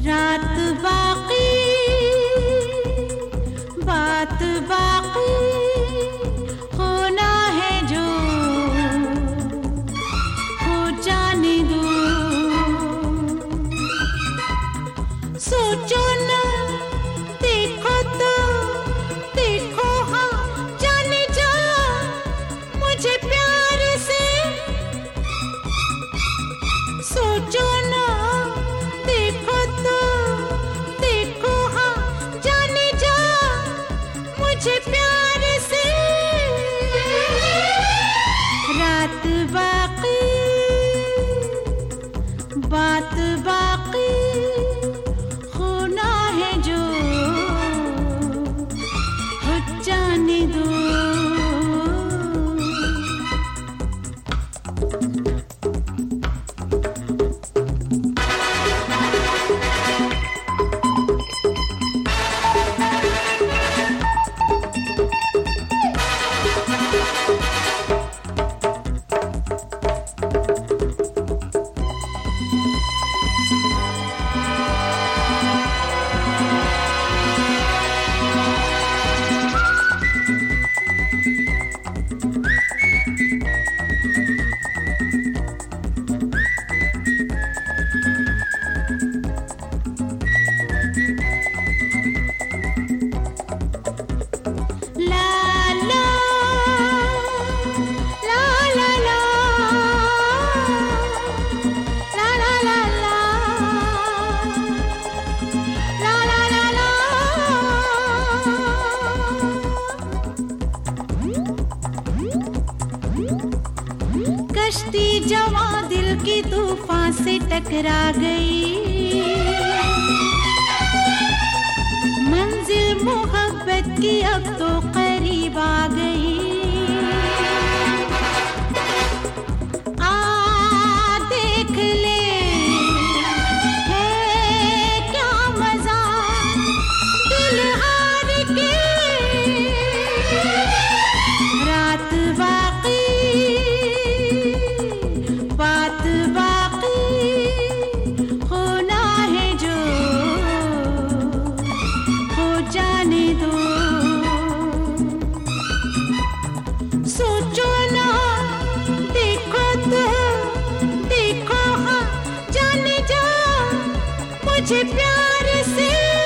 रात बाकी बात बाकी होना है जो हो जाने दो। सोचो ना देखो तो देखो हाँ जाने जा मुझे प्यार से। सोचो ना देखो तो देखो हाँ जाने जा मुझे प्यार से। रात बाकी बात बाकी होना है जो हो जाने दो। कश्ती जवां दिल की तूफान से टकरा गई। मंजिल मोहब्बत की अब तो करीब आ गई। आ देख ले है क्या मजा दिल हार के। रात बाकी बात बाकी होना है जो हो जाने दो। सोचो ना देखो तो देखो हाँ जाने जा मुझे प्यार से।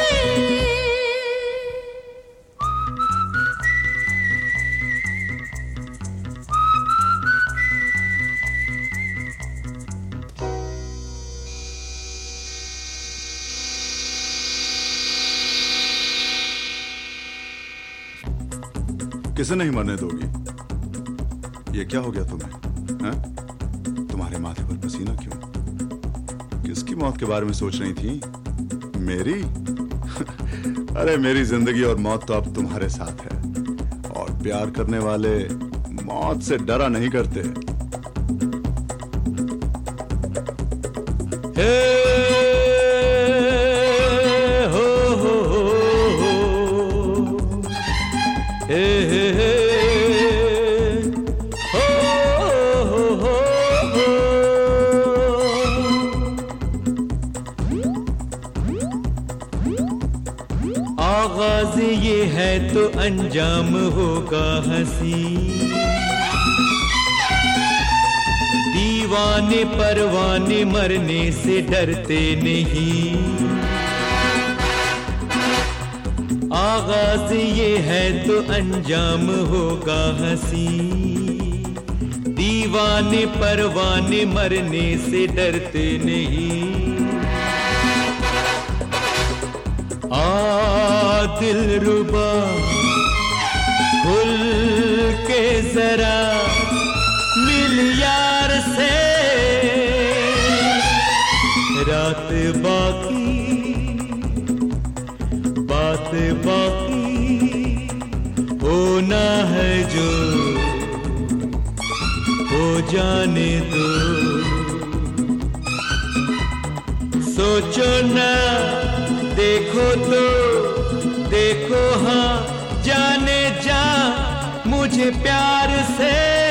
किसे नहीं मरने दोगी? ये क्या हो गया तुम्हें? हैं? तुम्हारे माथे पर पसीना क्यों? किसकी मौत के बारे में सोच रही थी? मेरी? अरे मेरी जिंदगी और मौत तो अब तुम्हारे साथ है, और प्यार करने वाले मौत से डरा नहीं करते। आगाज ये है तो अंजाम होगा हंसी। दीवाने परवाने मरने से डरते नहीं। आगाज ये है तो अंजाम होगा हंसी। दीवाने परवाने मरने से डरते नहीं। दिलरुबा खुल के जरा मिल यार से। रात बाकी बात बाकी होना है जो हो जाने दो। सोचो ना देखो तो देखो हाँ जाने जा मुझे प्यार से।